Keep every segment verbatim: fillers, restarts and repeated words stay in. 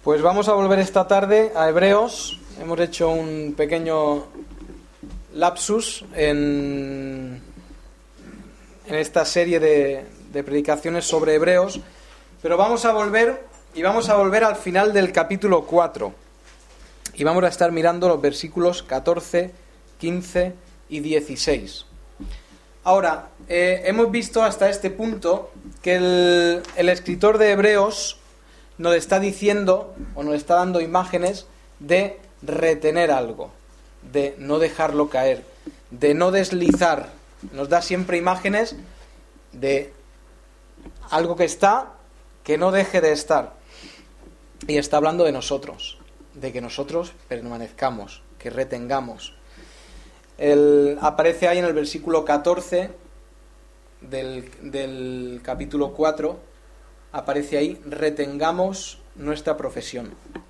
Pues vamos a volver esta tarde a Hebreos. Hemos hecho un pequeño lapsus en, en esta serie de, de predicaciones sobre Hebreos, pero vamos a volver y vamos a volver al final del capítulo cuatro y vamos a estar mirando los versículos catorce, quince y dieciséis. Ahora, eh, hemos visto hasta este punto que el, el escritor de Hebreos nos está diciendo o nos está dando imágenes de retener algo, de no dejarlo caer, de no deslizar. Nos da siempre imágenes de algo que está, que no deje de estar. Y está hablando de nosotros, de que nosotros permanezcamos, que retengamos. El, aparece ahí en el versículo catorce del, del capítulo cuatro, aparece ahí, retengamos nuestra profesión.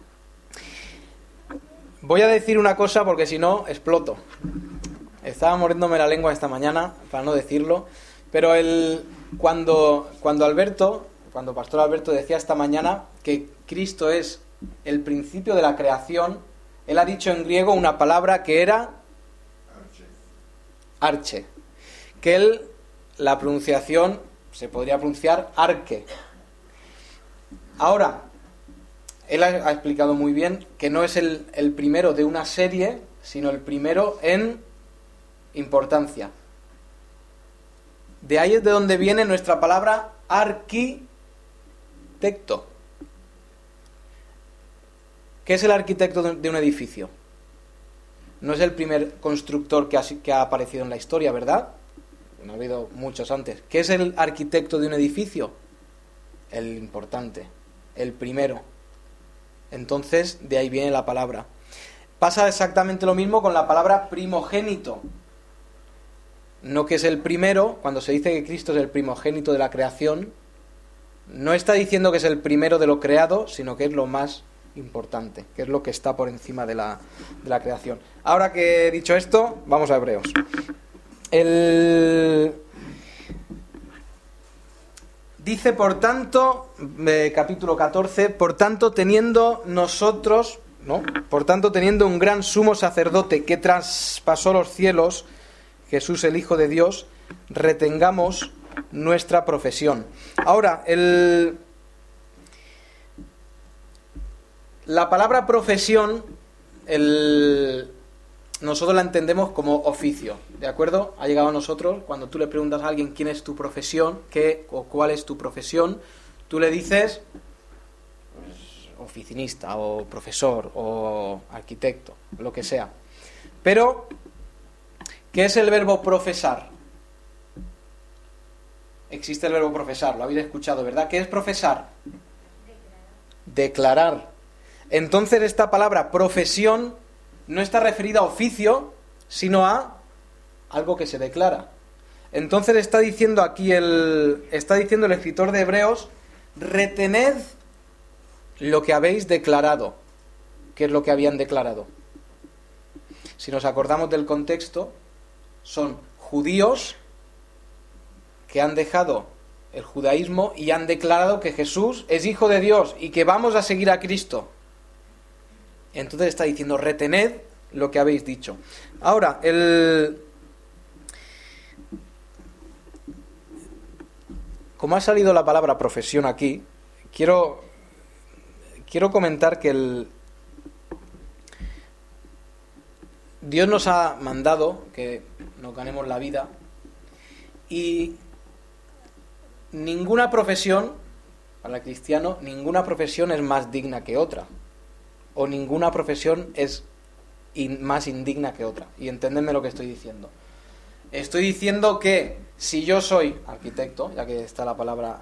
Voy a decir una cosa porque si no, exploto. Estaba mordiéndome la lengua esta mañana, para no decirlo, pero el, cuando, cuando Alberto, cuando Pastor Alberto decía esta mañana que Cristo es el principio de la creación, él ha dicho en griego una palabra que era arche, que él, la pronunciación se podría pronunciar arque. Ahora, él ha, ha explicado muy bien que no es el, el primero de una serie, sino el primero en importancia. De ahí es de donde viene nuestra palabra arquitecto. ¿Qué es el arquitecto de, de un edificio? No es el primer constructor que ha, que ha aparecido en la historia, ¿verdad? No ha habido muchos antes. ¿Qué es el arquitecto de un edificio? El importante, el primero. Entonces, de ahí viene la palabra. Pasa exactamente lo mismo con la palabra primogénito. No que es el primero, cuando se dice que Cristo es el primogénito de la creación, no está diciendo que es el primero de lo creado, sino que es lo más importante, que es lo que está por encima de la, de la creación. Ahora que he dicho esto, vamos a Hebreos. El... Dice, por tanto, eh, capítulo catorce, por tanto, teniendo nosotros, ¿no? Por tanto, teniendo un gran sumo sacerdote que traspasó los cielos, Jesús el Hijo de Dios, retengamos nuestra profesión. Ahora, el... la palabra profesión, el... nosotros la entendemos como oficio, ¿de acuerdo? Ha llegado a nosotros, cuando tú le preguntas a alguien quién es tu profesión, qué o cuál es tu profesión, tú le dices pues, oficinista o profesor o arquitecto, lo que sea. Pero, ¿qué es el verbo profesar? Existe el verbo profesar, lo habéis escuchado, ¿verdad? ¿Qué es profesar? Declarar. Declarar. Entonces esta palabra profesión no está referida a oficio, sino a algo que se declara. Entonces está diciendo aquí el, está diciendo el escritor de Hebreos, retened lo que habéis declarado. ¿Qué es lo que habían declarado? Si nos acordamos del contexto, son judíos que han dejado el judaísmo y han declarado que Jesús es Hijo de Dios y que vamos a seguir a Cristo. Entonces está diciendo, retened lo que habéis dicho. Ahora, el... como ha salido la palabra profesión aquí, quiero, quiero comentar que el... Dios nos ha mandado que nos ganemos la vida y ninguna profesión, para el cristiano, ninguna profesión es más digna que otra. O ninguna profesión es in, más indigna que otra. Y entendedme lo que estoy diciendo. Estoy diciendo que si yo soy arquitecto, ya que está la palabra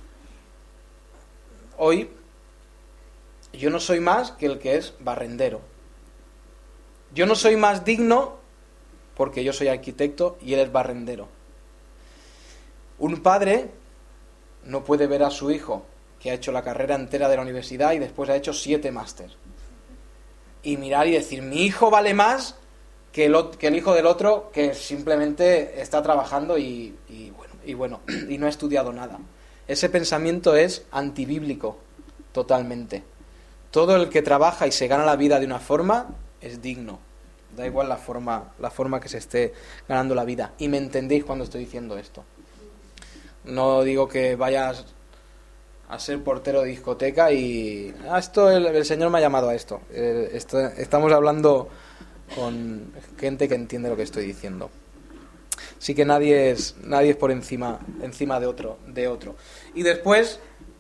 hoy, yo no soy más que el que es barrendero. Yo no soy más digno porque yo soy arquitecto y él es barrendero. Un padre no puede ver a su hijo que ha hecho la carrera entera de la universidad y después ha hecho siete máster. Y mirar y decir, mi hijo vale más que el, que el hijo del otro que simplemente está trabajando y, y, bueno, y bueno, y no ha estudiado nada. Ese pensamiento es antibíblico, totalmente. todo el que trabaja y se gana la vida de una forma es digno. Da igual la forma, la forma que se esté ganando la vida. Y me entendéis cuando estoy diciendo esto. No digo que vayas a ser portero de discoteca y... Ah, esto el, el Señor me ha llamado a esto. Eh, esto. Estamos hablando con gente que entiende lo que estoy diciendo. Así que nadie es, nadie es por encima, encima de otro, de otro. Y después,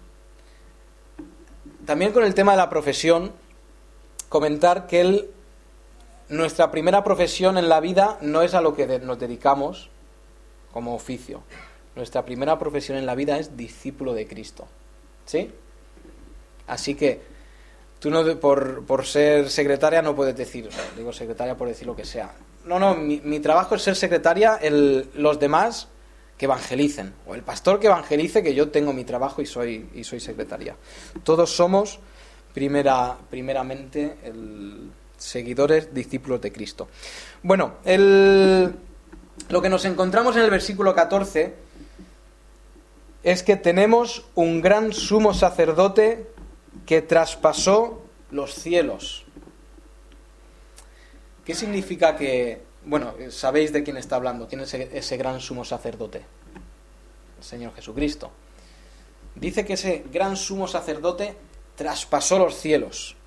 también con el tema de la profesión, comentar que el... nuestra primera profesión en la vida no es a lo que nos dedicamos como oficio. Nuestra primera profesión en la vida es discípulo de Cristo. ¿Sí? Así que tú no por, por ser secretaria no puedes decir, digo secretaria por decir lo que sea. No, no, mi, mi trabajo es ser secretaria, el, los demás que evangelicen. O el pastor que evangelice, que yo tengo mi trabajo y soy, y soy secretaria. Todos somos primera, primeramente el... seguidores, discípulos de Cristo. Bueno, el, lo que nos encontramos en el versículo catorce es que tenemos un gran sumo sacerdote que traspasó los cielos. ¿Qué significa que, bueno, sabéis de quién está hablando? ¿Quién es ese, ese gran sumo sacerdote? El Señor Jesucristo. Dice que ese gran sumo sacerdote traspasó los cielos.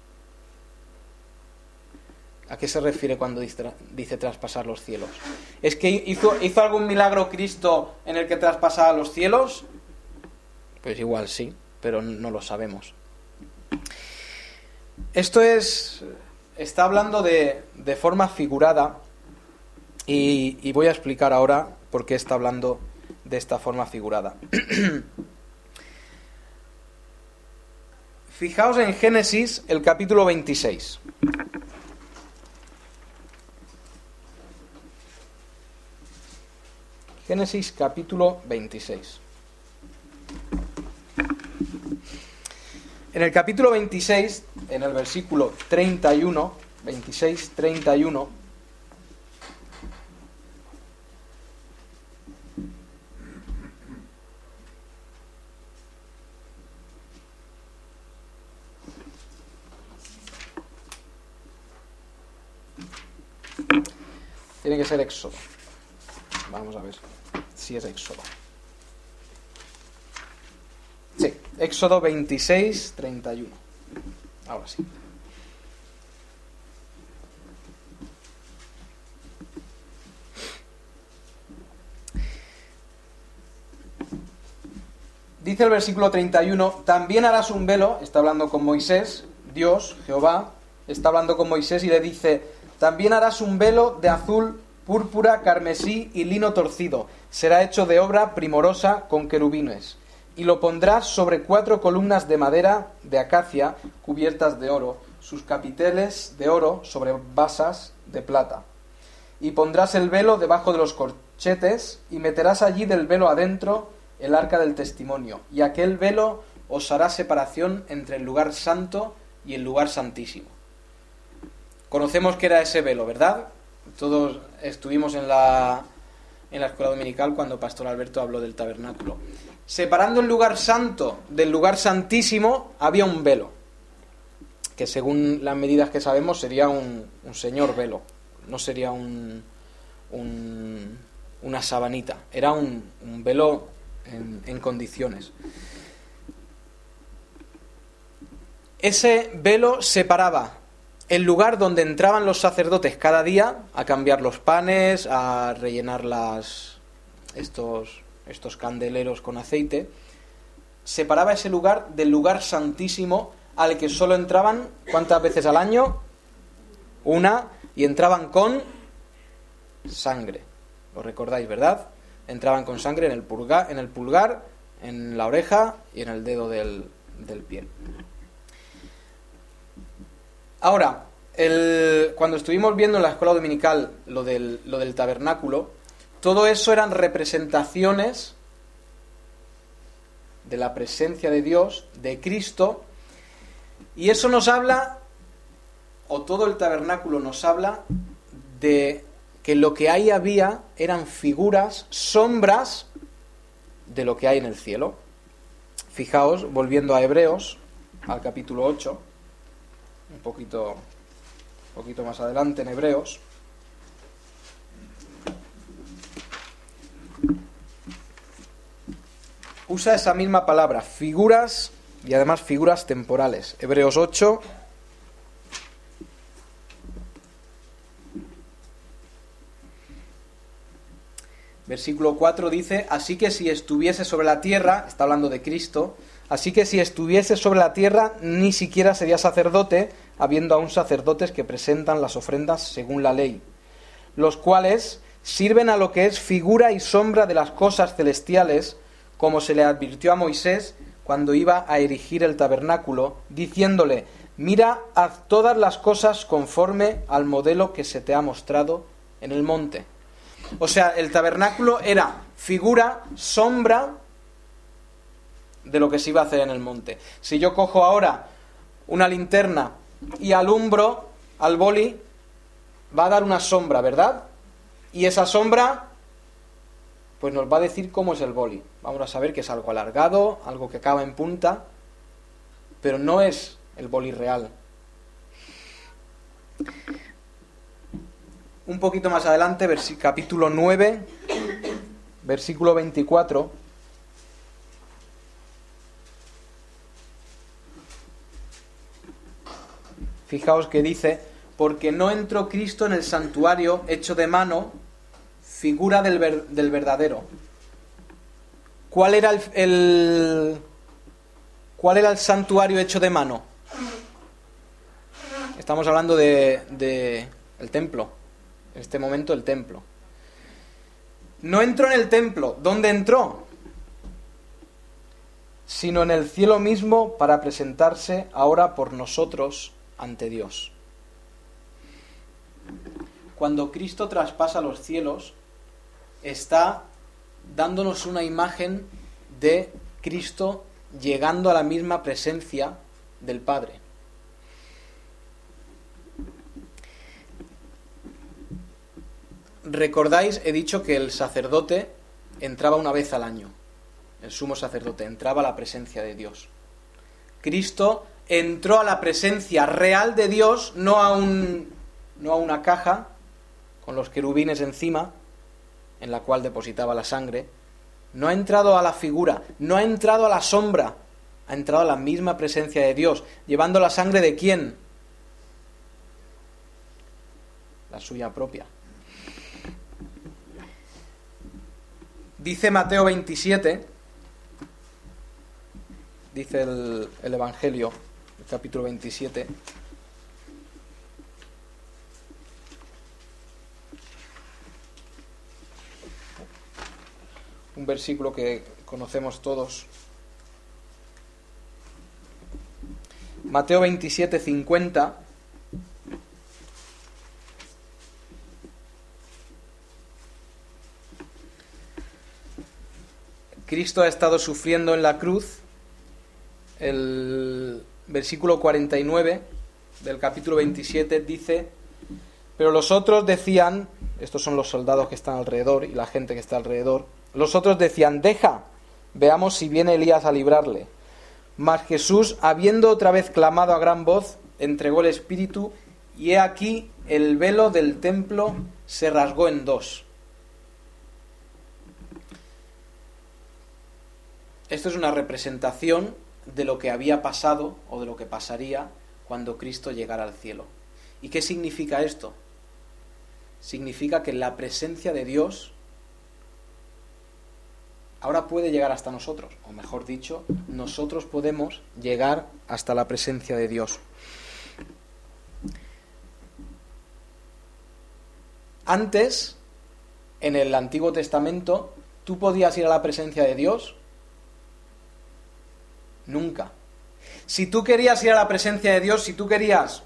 ¿A qué se refiere cuando dice, dice traspasar los cielos? ¿Es que hizo, hizo algún milagro Cristo en el que traspasaba los cielos? Pues igual sí, pero no lo sabemos. Esto es... está hablando de, de forma figurada y, y voy a explicar ahora por qué está hablando de esta forma figurada. Fijaos en Génesis, el capítulo veintiséis. Génesis capítulo veintiséis. En el capítulo veintiséis, en el versículo treinta y uno, veintiséis, treinta y uno, tiene que ser Éxodo. Vamos a ver si es Éxodo. Sí, Éxodo veintiséis, treinta y uno. Ahora sí. Dice el versículo treinta y uno, también harás un velo, está hablando con Moisés, Dios, Jehová, está hablando con Moisés y le dice, también harás un velo de azul, púrpura, carmesí y lino torcido, será hecho de obra primorosa con querubines, y lo pondrás sobre cuatro columnas de madera de acacia cubiertas de oro, sus capiteles de oro sobre basas de plata. Y pondrás el velo debajo de los corchetes, y meterás allí del velo adentro el arca del testimonio, y aquel velo os hará separación entre el lugar santo y el lugar santísimo. Conocemos qué era ese velo, ¿verdad? Todos estuvimos en la, en la escuela dominical cuando Pastor Alberto habló del tabernáculo. Separando el lugar santo del lugar santísimo había un velo, que según las medidas que sabemos sería un, un señor velo, no sería un, un, una sabanita, era un, un velo en, en condiciones. Ese velo separaba el lugar donde entraban los sacerdotes cada día a cambiar los panes, a rellenar las, estos, estos candeleros con aceite, separaba ese lugar del lugar santísimo al que solo entraban, ¿cuántas veces al año? Una, y entraban con sangre. ¿Lo recordáis, verdad? Entraban con sangre en el pulgar, en el pulgar, en la oreja y en el dedo del, del pie. Ahora, el, cuando estuvimos viendo en la escuela dominical lo del, lo del tabernáculo, todo eso eran representaciones de la presencia de Dios, de Cristo, y eso nos habla, o todo el tabernáculo nos habla, de que lo que ahí había eran figuras, sombras de lo que hay en el cielo. Fijaos, volviendo a Hebreos, al capítulo ocho, un poquito, un poquito más adelante en Hebreos. Usa esa misma palabra, figuras, y además figuras temporales. Hebreos ocho. Versículo cuatro dice, así que si estuviese sobre la tierra, está hablando de Cristo, así que si estuviese sobre la tierra, ni siquiera sería sacerdote, habiendo aún sacerdotes que presentan las ofrendas según la ley, los cuales sirven a lo que es figura y sombra de las cosas celestiales, como se le advirtió a Moisés cuando iba a erigir el tabernáculo, diciéndole, mira, haz todas las cosas conforme al modelo que se te ha mostrado en el monte. O sea, el tabernáculo era figura, sombra de lo que se iba a hacer en el monte. Si yo cojo ahora una linterna y alumbro al boli, va a dar una sombra, ¿verdad? Y esa sombra pues nos va a decir cómo es el boli. Vamos a saber que es algo alargado, algo que acaba en punta, pero no es el boli real. Un poquito más adelante, vers- capítulo nueve, versículo veinticuatro. Fijaos que dice, porque no entró Cristo en el santuario hecho de mano, figura del, ver- del verdadero. ¿Cuál era el, el cuál era el santuario hecho de mano? Estamos hablando de, de el templo. En este momento el templo. No entró en el templo. ¿Dónde entró? Sino en el cielo mismo para presentarse ahora por nosotros ante Dios. Cuando Cristo traspasa los cielos, está dándonos una imagen de Cristo llegando a la misma presencia del Padre. ¿Recordáis? He dicho que el sacerdote entraba una vez al año. El sumo sacerdote entraba a la presencia de Dios. Cristo entró a la presencia real de Dios, no a un, no a una caja con los querubines encima, en la cual depositaba la sangre. No ha entrado a la figura, no ha entrado a la sombra, ha entrado a la misma presencia de Dios. ¿Llevando la sangre de quién? La suya propia. Dice Mateo veintisiete, dice el, el Evangelio, el capítulo veintisiete, un versículo que conocemos todos. Mateo veintisiete, cincuenta. Cristo ha estado sufriendo en la cruz. El versículo cuarenta y nueve del capítulo veintisiete dice, pero los otros decían, estos son los soldados que están alrededor y la gente que está alrededor, los otros decían, deja, veamos si viene Elías a librarle. Mas Jesús, habiendo otra vez clamado a gran voz, entregó el espíritu, y he aquí el velo del templo se rasgó en dos. Esto es una representación de lo que había pasado o de lo que pasaría cuando Cristo llegara al cielo. ¿Y qué significa esto? Significa que la presencia de Dios ahora puede llegar hasta nosotros, o mejor dicho, nosotros podemos llegar hasta la presencia de Dios. Antes, en el Antiguo Testamento, ¿tú podías ir a la presencia de Dios? Nunca. Si tú querías ir a la presencia de Dios, si tú querías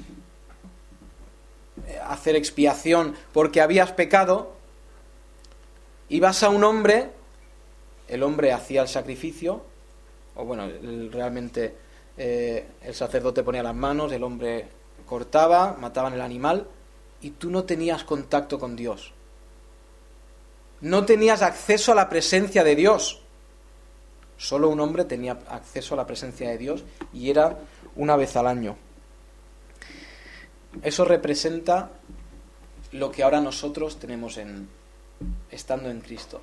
hacer expiación porque habías pecado, ibas a un hombre, el hombre hacía el sacrificio, o bueno, el, realmente eh, el sacerdote ponía las manos, el hombre cortaba, mataban el animal, y tú no tenías contacto con Dios. No tenías acceso a la presencia de Dios. Solo un hombre tenía acceso a la presencia de Dios y era una vez al año. eso representa lo que ahora nosotros tenemos en estando en Cristo.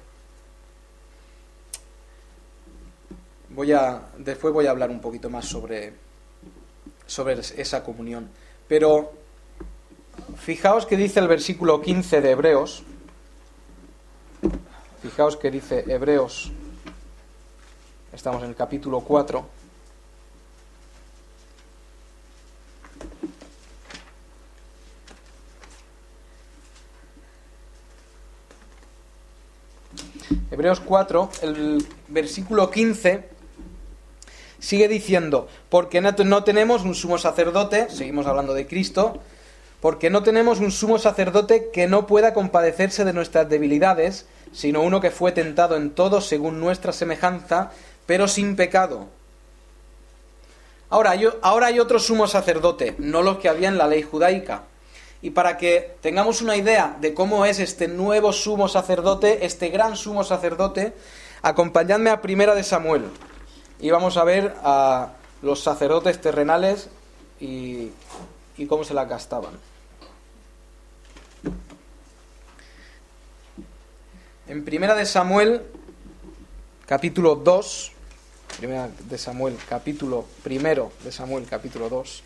Voy a después voy a hablar un poquito más sobre sobre esa comunión, pero fijaos que dice el versículo quince de Hebreos. Fijaos que dice Hebreos, estamos en el capítulo cuatro. Hebreos cuatro, el versículo quince, sigue diciendo, porque no tenemos un sumo sacerdote, seguimos hablando de Cristo, porque no tenemos un sumo sacerdote que no pueda compadecerse de nuestras debilidades, sino uno que fue tentado en todo según nuestra semejanza, pero sin pecado. Ahora, yo, ahora hay otro sumo sacerdote, no los que había en la ley judaica. Y para que tengamos una idea de cómo es este nuevo sumo sacerdote, este gran sumo sacerdote, acompañadme a Primera de Samuel. Y vamos a ver a los sacerdotes terrenales y, y cómo se la gastaban. En Primera de Samuel, capítulo dos, Primera de Samuel, capítulo primero de Samuel, capítulo dos.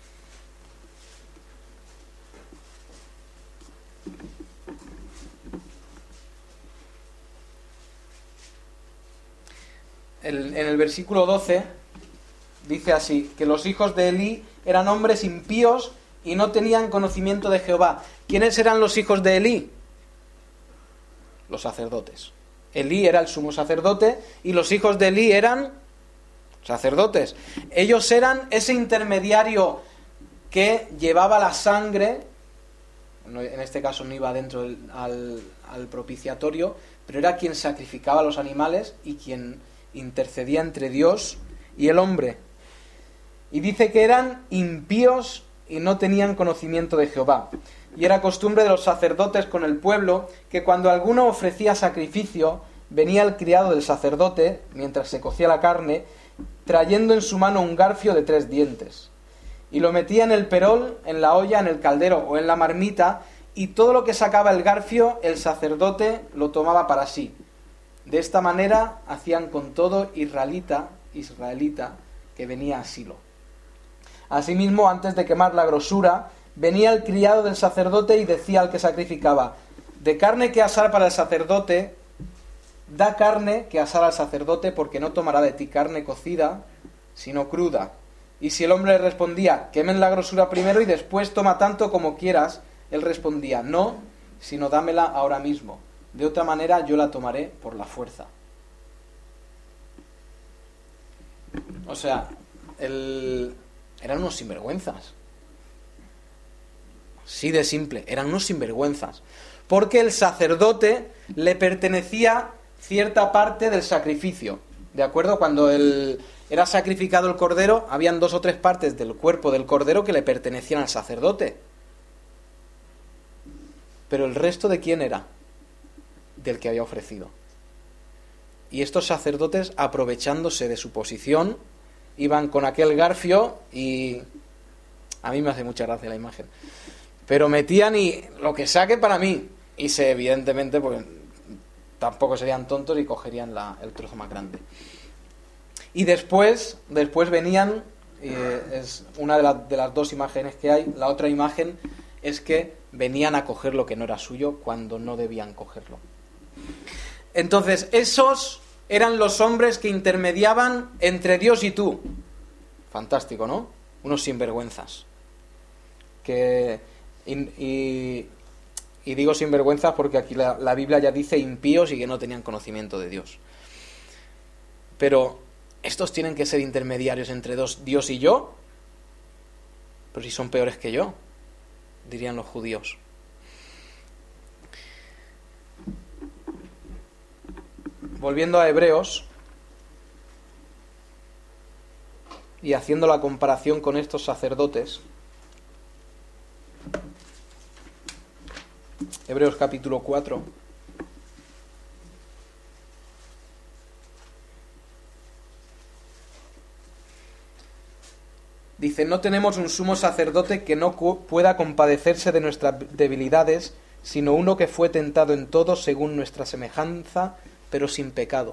El, en el versículo doce dice así, que los hijos de Elí eran hombres impíos y no tenían conocimiento de Jehová. ¿Quiénes eran los hijos de Elí? Los sacerdotes. Elí era el sumo sacerdote y los hijos de Elí eran sacerdotes. Ellos eran ese intermediario que llevaba la sangre, en este caso no iba dentro del, al, al propiciatorio, pero era quien sacrificaba a los animales y quien intercedía entre Dios y el hombre. Y dice que eran impíos y no tenían conocimiento de Jehová. Y era costumbre de los sacerdotes con el pueblo que cuando alguno ofrecía sacrificio, venía el criado del sacerdote, mientras se cocía la carne, trayendo en su mano un garfio de tres dientes. Y lo metía en el perol, en la olla, en el caldero o en la marmita, y todo lo que sacaba el garfio, el sacerdote lo tomaba para sí. De esta manera hacían con todo israelita, israelita que venía a Silo. Asimismo, antes de quemar la grosura, venía el criado del sacerdote y decía al que sacrificaba: de carne que asar para el sacerdote, da carne que asar al sacerdote, porque no tomará de ti carne cocida, sino cruda. Y si el hombre le respondía: quemen la grosura primero y después toma tanto como quieras, él respondía: no, sino dámela ahora mismo. De otra manera yo la tomaré por la fuerza. O sea, el... eran unos sinvergüenzas. Sí de simple, eran unos sinvergüenzas. Porque el sacerdote le pertenecía cierta parte del sacrificio. ¿De acuerdo? Cuando el... era sacrificado el cordero, habían dos o tres partes del cuerpo del cordero que le pertenecían al sacerdote. Pero el resto, ¿de quién era? Del que había ofrecido. Y estos sacerdotes, aprovechándose de su posición, iban con aquel garfio y... a mí me hace mucha gracia la imagen. Pero metían y lo que saque para mí. Y se, evidentemente, pues tampoco serían tontos y cogerían la, el trozo más grande. Y después, después venían, eh, es una de, la, de las dos imágenes que hay. La otra imagen es que venían a coger lo que no era suyo cuando no debían cogerlo. Entonces, esos eran los hombres que intermediaban entre Dios y tú. Fantástico, ¿no? Unos sinvergüenzas. Que, y, y, y digo sinvergüenzas porque aquí la, la Biblia ya dice impíos y que no tenían conocimiento de Dios. Pero estos tienen que ser intermediarios entre dos, Dios y yo. Pero si son peores que yo, dirían los judíos. Volviendo a Hebreos y haciendo la comparación con estos sacerdotes, Hebreos capítulo cuatro. Dice, no tenemos un sumo sacerdote que no cu- pueda compadecerse de nuestras debilidades, sino uno que fue tentado en todo según nuestra semejanza, pero sin pecado.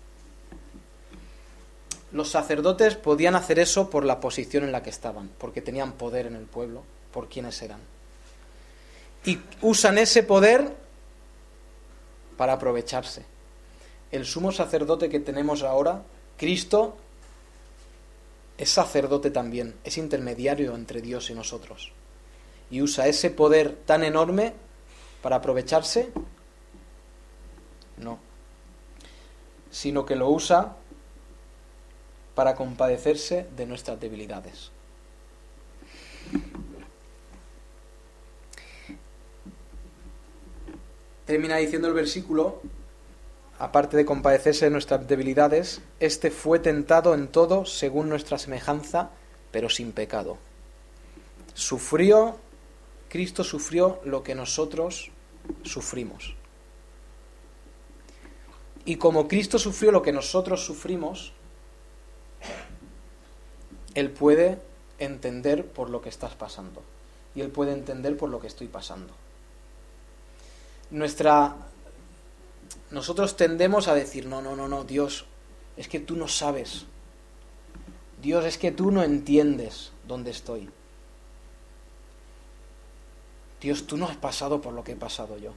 Los sacerdotes podían hacer eso por la posición en la que estaban, porque tenían poder en el pueblo, por quienes eran. Y usan ese poder para aprovecharse. El sumo sacerdote que tenemos ahora, Cristo, es sacerdote también, es intermediario entre Dios y nosotros. Y usa ese poder tan enorme para aprovecharse, no, sino que lo usa para compadecerse de nuestras debilidades. Termina diciendo el versículo, aparte de compadecerse de nuestras debilidades, este fue tentado en todo según nuestra semejanza, pero sin pecado. Sufrió, Cristo sufrió lo que nosotros sufrimos. Y como Cristo sufrió lo que nosotros sufrimos, Él puede entender por lo que estás pasando. Y Él puede entender por lo que estoy pasando. Nuestra... Nosotros tendemos a decir, no, no, no, no, Dios, es que tú no sabes. Dios, es que tú no entiendes dónde estoy. Dios, tú no has pasado por lo que he pasado yo.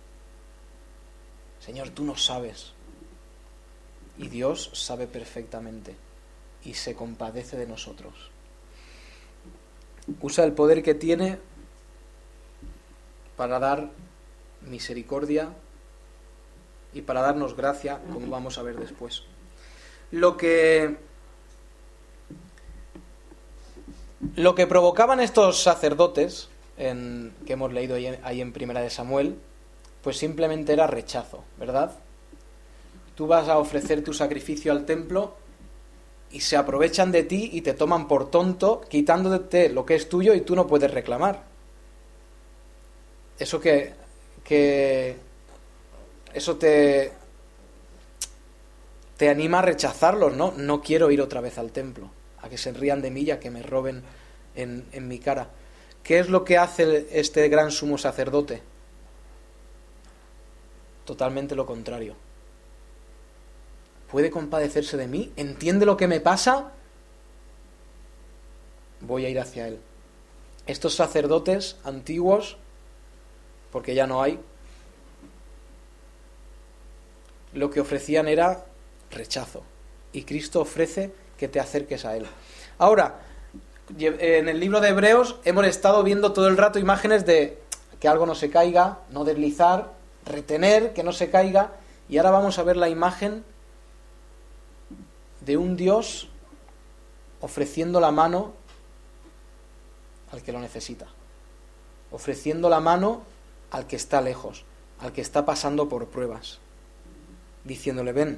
Señor, tú no sabes. Y Dios sabe perfectamente y se compadece de nosotros. Usa el poder que tiene para dar misericordia y para darnos gracia, como vamos a ver después. Lo que lo que provocaban estos sacerdotes en, que hemos leído ahí, ahí en Primera de Samuel, pues simplemente era rechazo, ¿verdad? Tú vas a ofrecer tu sacrificio al templo y se aprovechan de ti y te toman por tonto, quitándote lo que es tuyo y tú no puedes reclamar. Eso que, que eso te, te anima a rechazarlos, ¿no? No quiero ir otra vez al templo, a que se rían de mí y a que me roben en, en mi cara. ¿Qué es lo que hace este gran sumo sacerdote? Totalmente lo contrario. ¿Puede compadecerse de mí? ¿Entiende lo que me pasa? Voy a ir hacia él. Estos sacerdotes antiguos, porque ya no hay, lo que ofrecían era rechazo. Y Cristo ofrece que te acerques a él. Ahora, en el libro de Hebreos hemos estado viendo todo el rato imágenes de que algo no se caiga, no deslizar, retener, que no se caiga. Y ahora vamos a ver la imagen de un Dios ofreciendo la mano al que lo necesita, ofreciendo la mano al que está lejos, al que está pasando por pruebas, diciéndole, ven.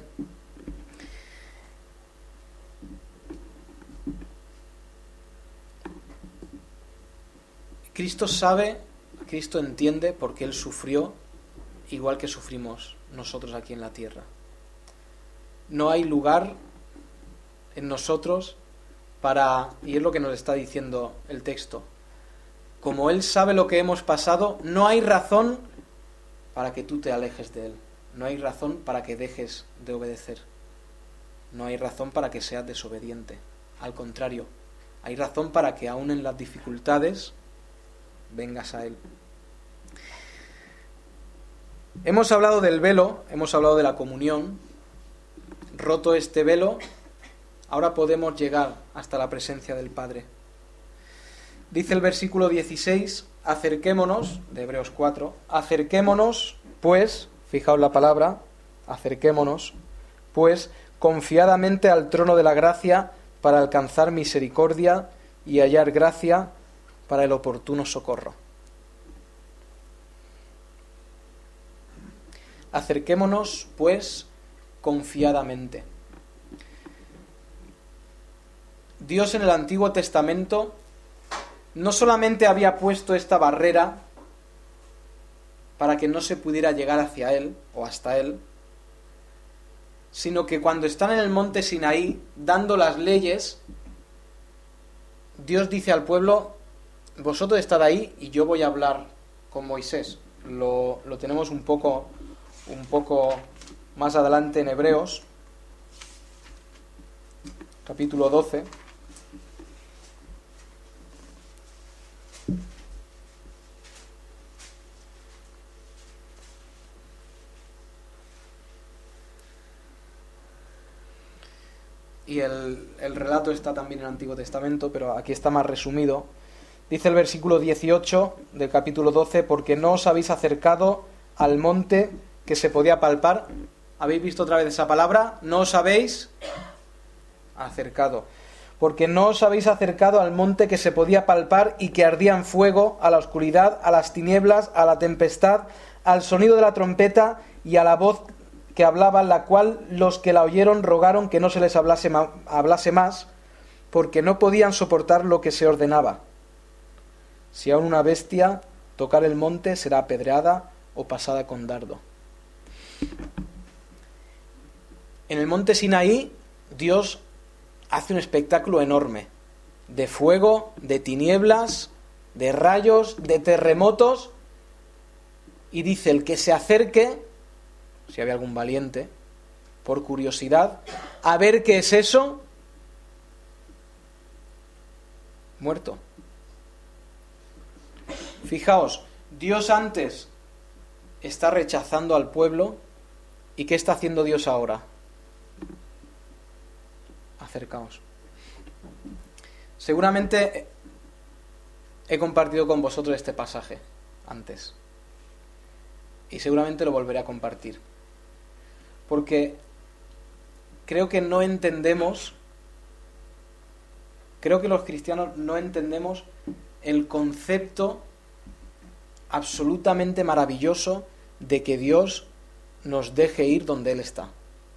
Cristo sabe, Cristo entiende porque Él sufrió igual que sufrimos nosotros aquí en la tierra. No hay lugar en nosotros para, y es lo que nos está diciendo el texto, como Él sabe lo que hemos pasado, no hay razón para que tú te alejes de Él, no hay razón para que dejes de obedecer, no hay razón para que seas desobediente, al contrario, hay razón para que aún en las dificultades vengas a Él. Hemos hablado del velo, hemos hablado de la comunión. Roto este velo, ahora podemos llegar hasta la presencia del Padre. Dice el versículo dieciséis, acerquémonos, de Hebreos cuatro, acerquémonos, pues, fijaos la palabra, acerquémonos, pues, confiadamente al trono de la gracia para alcanzar misericordia y hallar gracia para el oportuno socorro. Acerquémonos, pues, confiadamente. Dios en el Antiguo Testamento no solamente había puesto esta barrera para que no se pudiera llegar hacia Él o hasta Él, sino que cuando están en el monte Sinaí dando las leyes, Dios dice al pueblo, vosotros estad ahí y yo voy a hablar con Moisés. Lo, lo tenemos un poco, un poco más adelante en Hebreos, capítulo doce. Y el, el relato está también en el Antiguo Testamento, pero aquí está más resumido. Dice el versículo dieciocho del capítulo doce, porque no os habéis acercado al monte que se podía palpar. ¿Habéis visto otra vez esa palabra? No os habéis acercado. Porque no os habéis acercado al monte que se podía palpar y que ardía en fuego, a la oscuridad, a las tinieblas, a la tempestad, al sonido de la trompeta y a la voz que hablaba, la cual los que la oyeron rogaron que no se les hablase, ma- hablase más, porque no podían soportar lo que se ordenaba. Si aún una bestia tocar el monte, será apedreada o pasada con dardo. En el monte Sinaí, Dios hace un espectáculo enorme, de fuego, de tinieblas, de rayos, de terremotos, y dice, el que se acerque, si había algún valiente, por curiosidad, a ver qué es eso, muerto. Fijaos, Dios antes está rechazando al pueblo, ¿y qué está haciendo Dios ahora? Acercaos. Seguramente he compartido con vosotros este pasaje antes, y seguramente lo volveré a compartir. Porque creo que no entendemos, creo que los cristianos no entendemos el concepto absolutamente maravilloso de que Dios nos deje ir donde Él está.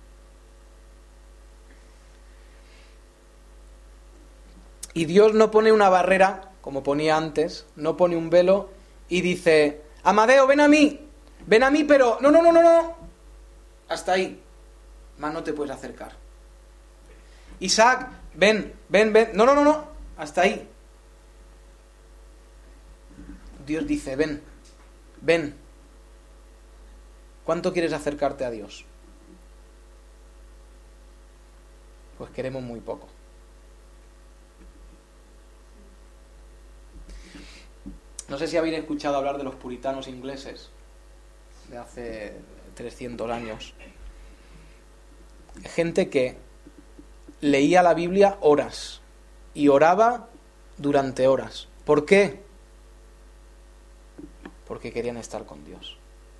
Y Dios no pone una barrera, como ponía antes, no pone un velo y dice, Amadeo, ven a mí, ven a mí, pero no, no, no, no, no. Hasta ahí, más no te puedes acercar. Isaac, ven, ven, ven. No, no, no, no, hasta ahí. Dios dice, ven, ven. ¿Cuánto quieres acercarte a Dios? Pues queremos muy poco. No sé si habéis escuchado hablar de los puritanos ingleses de hace trescientos años. Gente que leía la Biblia horas y oraba durante horas. ¿Por qué? Porque querían estar con Dios.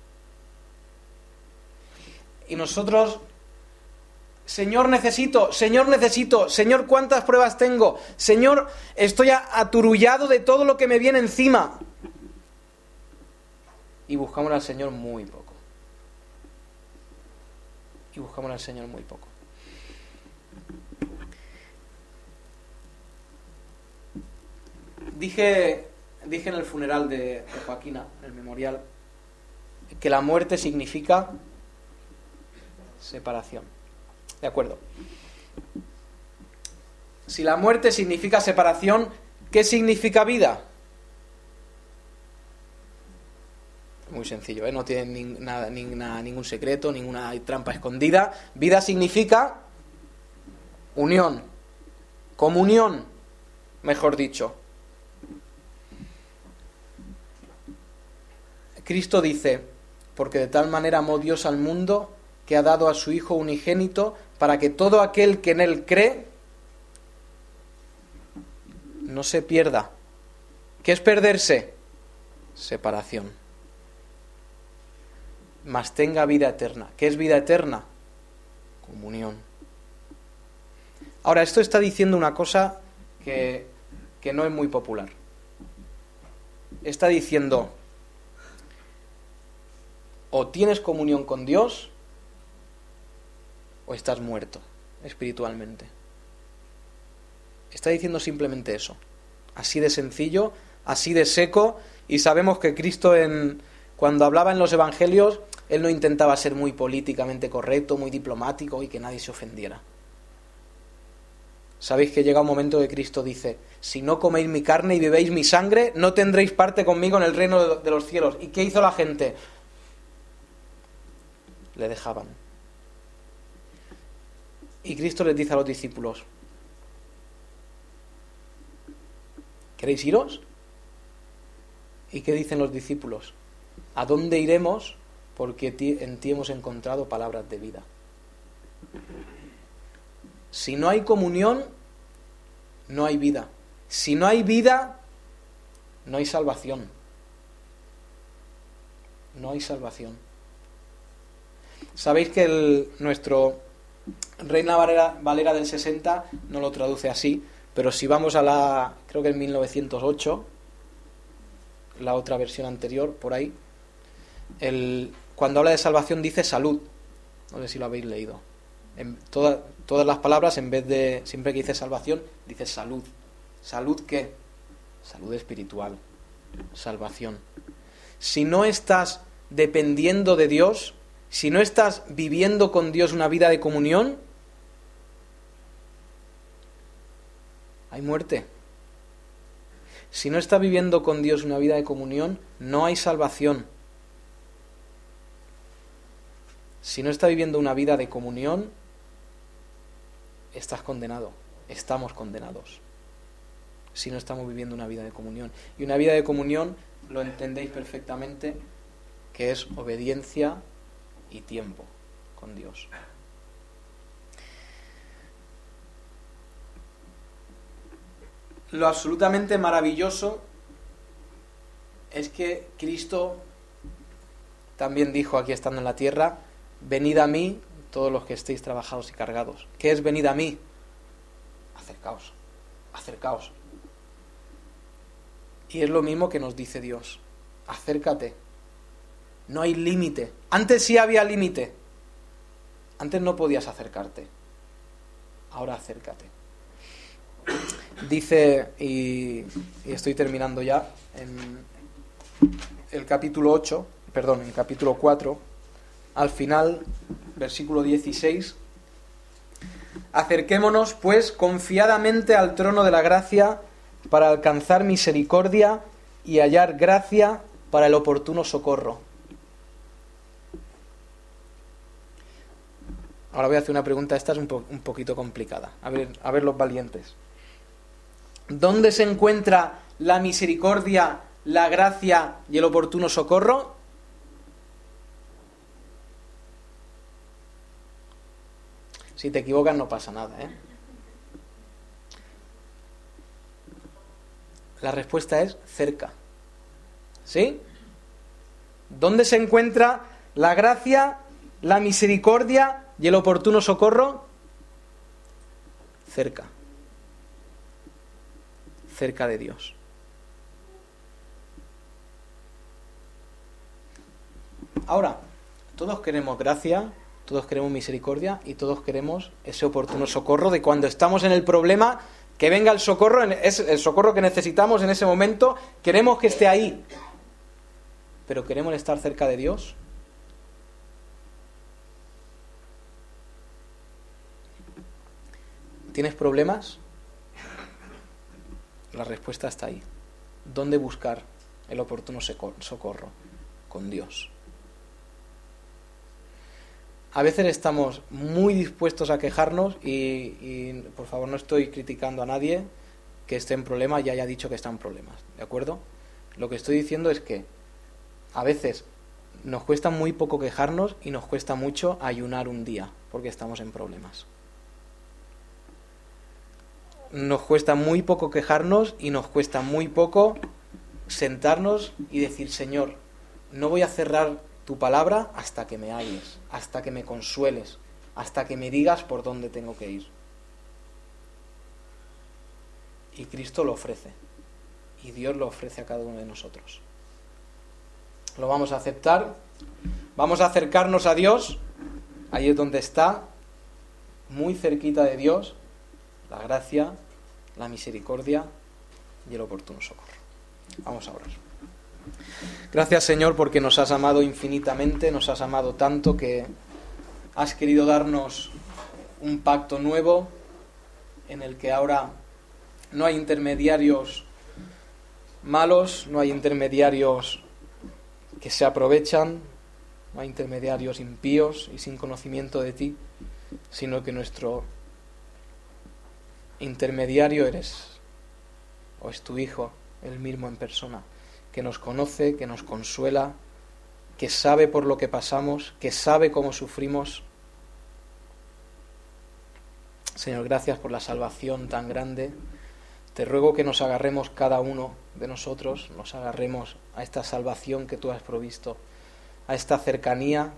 Y nosotros, Señor, necesito, Señor, necesito, Señor, ¿cuántas pruebas tengo? Señor, estoy aturullado de todo lo que me viene encima. Y buscamos al Señor muy poco. Y buscamos al Señor muy poco. Dije, dije en el funeral de, de Joaquina, en el memorial, que la muerte significa separación. De acuerdo. Si la muerte significa separación, ¿qué significa vida? Muy sencillo, ¿eh? No tiene ni, nada, ni, nada, ningún secreto, ninguna trampa escondida. Vida significa unión, comunión, mejor dicho. Cristo dice, porque de tal manera amó Dios al mundo que ha dado a su Hijo unigénito para que todo aquel que en Él cree no se pierda. ¿Qué es perderse? Separación. Mas tenga vida eterna. ¿Qué es vida eterna? Comunión. Ahora, esto está diciendo una cosa que, que no es muy popular. Está diciendo, o tienes comunión con Dios, o estás muerto espiritualmente. Está diciendo simplemente eso. Así de sencillo, así de seco, y sabemos que Cristo en, cuando hablaba en los evangelios, Él no intentaba ser muy políticamente correcto, muy diplomático y que nadie se ofendiera. Sabéis que llega un momento que Cristo dice: si no coméis mi carne y bebéis mi sangre, no tendréis parte conmigo en el reino de los cielos. ¿Y qué hizo la gente? Le dejaban. Y Cristo les dice a los discípulos: ¿queréis iros? ¿Y qué dicen los discípulos? ¿A dónde iremos? Porque en ti hemos encontrado palabras de vida. Si no hay comunión, no hay vida. Si no hay vida, no hay salvación. No hay salvación. Sabéis que el, nuestro Reina Valera, Valera del sesenta no lo traduce así, pero si vamos a la, creo que en mil novecientos ocho, la otra versión anterior, por ahí, el, cuando habla de salvación dice salud. No sé si lo habéis leído. En toda, todas las palabras, en vez de, siempre que dice salvación, dice salud. ¿Salud qué? Salud espiritual. Salvación. Si no estás dependiendo de Dios, si no estás viviendo con Dios una vida de comunión, hay muerte. Si no estás viviendo con Dios una vida de comunión, no hay salvación. Si no estás viviendo una vida de comunión, estás condenado. Estamos condenados. Si no estamos viviendo una vida de comunión. Y una vida de comunión, lo entendéis perfectamente, que es obediencia y tiempo con Dios. Lo absolutamente maravilloso es que Cristo también dijo aquí estando en la tierra: venid a mí todos los que estéis trabajados y cargados. ¿Qué es venid a mí? Acercaos, acercaos. Y es lo mismo que nos dice Dios: acércate. No hay límite. Antes sí había límite. Antes no podías acercarte. Ahora acércate. Dice, y, y estoy terminando ya, en el capítulo ocho, perdón, en el capítulo cuatro, al final, versículo dieciséis: acerquémonos, pues, confiadamente al trono de la gracia para alcanzar misericordia y hallar gracia para el oportuno socorro. Ahora voy a hacer una pregunta, esta es un, po- un poquito complicada. A ver, a ver los valientes. ¿Dónde se encuentra la misericordia, la gracia y el oportuno socorro? Si te equivocas no pasa nada, ¿eh? La respuesta es cerca. ¿Sí? ¿Dónde se encuentra la gracia, la misericordia y el oportuno socorro? Cerca. Cerca de Dios. Ahora, todos queremos gracia, todos queremos misericordia y todos queremos ese oportuno socorro de cuando estamos en el problema, que venga el socorro, es el socorro que necesitamos en ese momento, queremos que esté ahí. Pero queremos estar cerca de Dios. ¿Tienes problemas? La respuesta está ahí. ¿Dónde buscar el oportuno socorro? Con Dios. A veces estamos muy dispuestos a quejarnos y, y, por favor, no estoy criticando a nadie que esté en problemas y haya dicho que está en problemas, ¿de acuerdo? Lo que estoy diciendo es que a veces nos cuesta muy poco quejarnos y nos cuesta mucho ayunar un día porque estamos en problemas. Nos cuesta muy poco quejarnos y nos cuesta muy poco sentarnos y decir: Señor, no voy a cerrar tu palabra hasta que me halles, hasta que me consueles, hasta que me digas por dónde tengo que ir. Y Cristo lo ofrece, y Dios lo ofrece a cada uno de nosotros. Lo vamos a aceptar, vamos a acercarnos a Dios, ahí es donde está, muy cerquita de Dios, la gracia, la misericordia y el oportuno socorro. Vamos a orar. Gracias, Señor, porque nos has amado infinitamente, nos has amado tanto que has querido darnos un pacto nuevo en el que ahora no hay intermediarios malos, no hay intermediarios que se aprovechan, no hay intermediarios impíos y sin conocimiento de ti, sino que nuestro intermediario eres, o es tu Hijo, el mismo en persona, que nos conoce, que nos consuela, que sabe por lo que pasamos, que sabe cómo sufrimos. Señor, gracias por la salvación tan grande. Te ruego que nos agarremos cada uno de nosotros, nos agarremos a esta salvación que tú has provisto, a esta cercanía,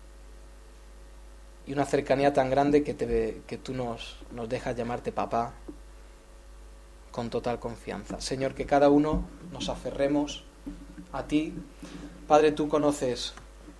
y una cercanía tan grande que, te, que tú nos, nos dejas llamarte papá con total confianza. Señor, que cada uno nos aferremos a ti. Padre, tú conoces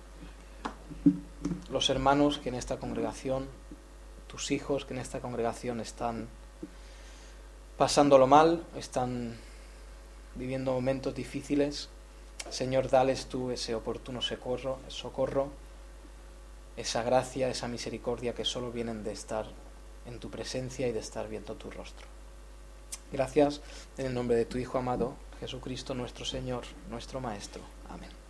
los hermanos que en esta congregación, tus hijos que en esta congregación están pasándolo mal, están viviendo momentos difíciles. Señor, dales tú ese oportuno socorro, socorro, esa gracia, esa misericordia que solo vienen de estar en tu presencia y de estar viendo tu rostro. Gracias en el nombre de tu Hijo amado, Jesucristo nuestro Señor, nuestro Maestro. Amén.